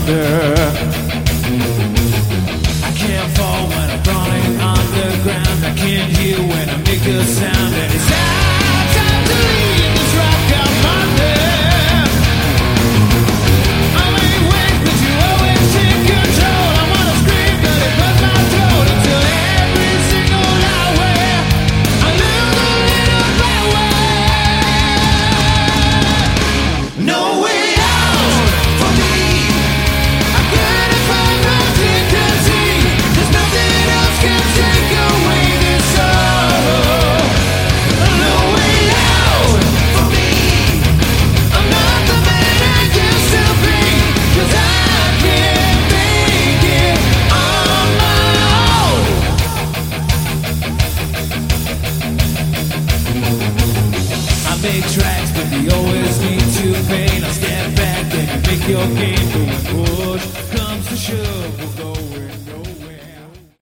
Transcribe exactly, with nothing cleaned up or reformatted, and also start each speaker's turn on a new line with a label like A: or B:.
A: thunder. I can't fall when I'm crawling underground. I can't hear when I make a sound. And it's time, time to leave this rock I'm under. I ain't weak, but you always take control. I wanna scream, but it burns my throat. Until every single night where I lose a little power. No way out for me. I gotta find my dignity. There's nothing else can take away this sorrow. No way out for me. I'm not the man I used to be. 'Cause I can't make it on my own. I make tracks, but they always need to pain. I stand back and make your game. But when push comes to shove, we'll go